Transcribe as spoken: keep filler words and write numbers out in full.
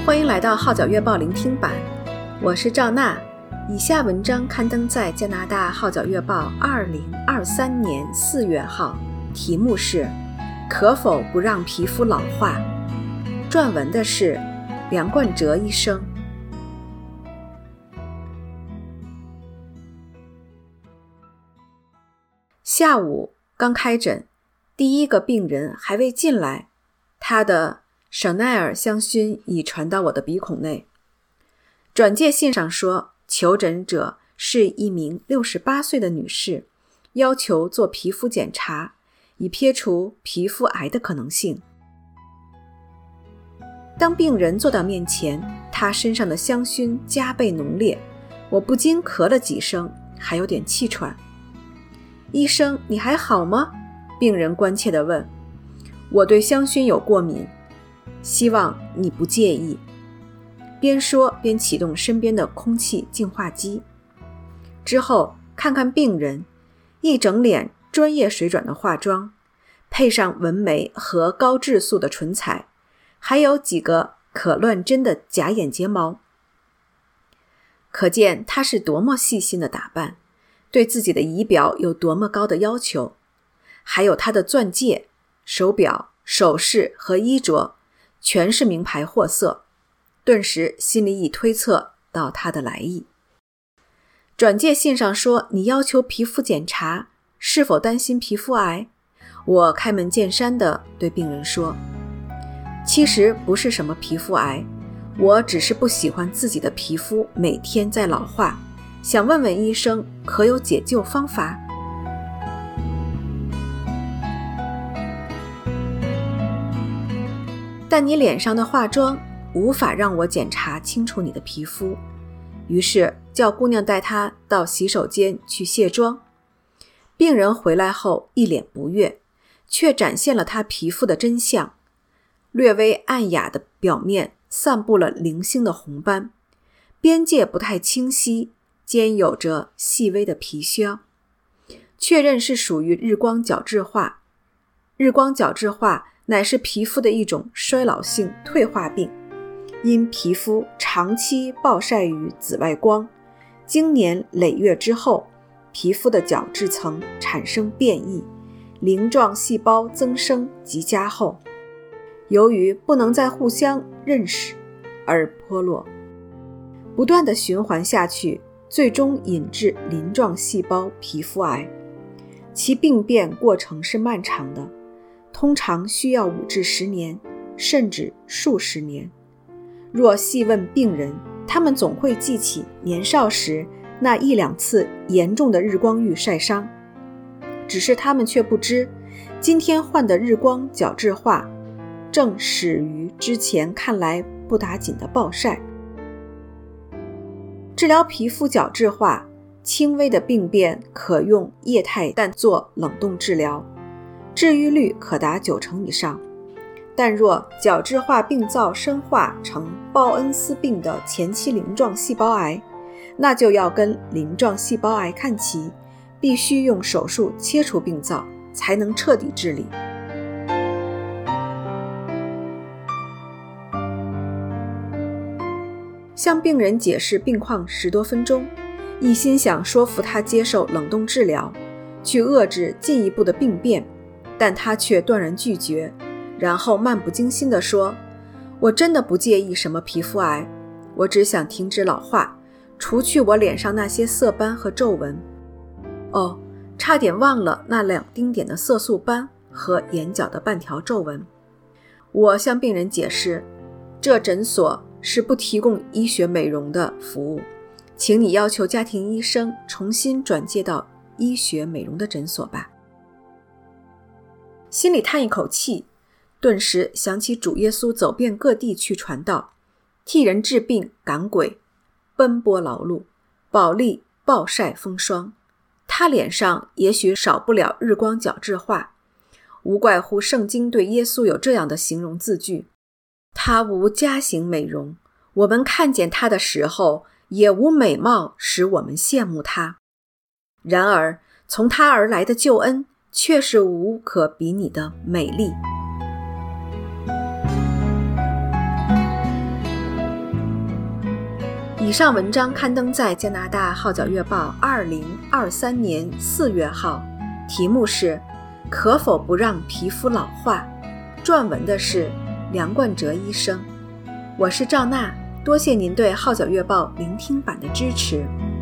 欢迎来到号角月报聆听版，我是赵娜。以下文章刊登在加拿大号角月报二零二三年四月号，题目是可否不让皮肤老化，撰文的是梁冠哲医生。下午刚开诊，第一个病人还未进来，他的香奈儿香薰已传到我的鼻孔内。转介信上说，求诊者是一名六十八岁的女士，要求做皮肤检查，以撇除皮肤癌的可能性。当病人坐到面前，她身上的香薰加倍浓烈，我不禁咳了几声，还有点气喘。医生，你还好吗？病人关切地问。我对香薰有过敏，希望你不介意。边说边启动身边的空气净化机。之后看看病人，一整脸专业水准的化妆，配上纹眉和高质素的唇彩，还有几个可乱真的假眼睫毛。可见她是多么细心的打扮，对自己的仪表有多么高的要求。还有她的钻戒、手表、首饰和衣着全是名牌货色，顿时心里已推测到他的来意。转介信上说，你要求皮肤检查，是否担心皮肤癌？我开门见山地对病人说，其实不是什么皮肤癌，我只是不喜欢自己的皮肤每天在老化，想问问医生可有解救方法？但你脸上的化妆无法让我检查清楚你的皮肤，于是叫姑娘带她到洗手间去卸妆。病人回来后一脸不悦，却展现了她皮肤的真相。略微暗哑的表面散布了零星的红斑，边界不太清晰，兼有着细微的皮屑。确认是属于日光角质化。日光角质化乃是皮肤的一种衰老性退化病，因皮肤长期暴晒于紫外光，经年累月之后，皮肤的角质层产生变异，鳞状细胞增生及加厚，由于不能再互相认识而脱落，不断的循环下去，最终引致鳞状细胞皮肤癌。其病变过程是漫长的，通常需要五至十年，甚至数十年。若细问病人，他们总会记起年少时那一两次严重的日光浴晒伤，只是他们却不知，今天患的日光角质化正始于之前看来不打紧的暴晒。治疗皮肤角质化，轻微的病变可用液态氮做冷冻治疗，治愈率可达九成以上。但若角质化病灶深化成鲍恩斯病的前期鳞状细胞癌，那就要跟鳞状细胞癌看齐，必须用手术切除病灶，才能彻底治理。向病人解释病况十多分钟，一心想说服他接受冷冻治疗，去遏制进一步的病变，但他却断然拒绝，然后漫不经心地说，我真的不介意什么皮肤癌，我只想停止老化，除去我脸上那些色斑和皱纹。哦，差点忘了那两丁点的色素斑和眼角的半条皱纹。我向病人解释，这诊所是不提供医学美容的服务，请你要求家庭医生重新转介到医学美容的诊所吧。心里叹一口气，顿时想起主耶稣走遍各地去传道，替人治病赶鬼，奔波劳碌，饱历暴晒风霜。他脸上也许少不了日光角质化，无怪乎圣经对耶稣有这样的形容字句，他无家行美容，我们看见他的时候，也无美貌使我们羡慕他。然而从他而来的救恩却是无可比拟的美丽。 以上文章刊登在加拿大号角月报二零二三年四月号，题目是可否不让皮肤老化，撰文的是梁冠哲医生。我是赵娜，多谢您对号角月报聆听版的支持。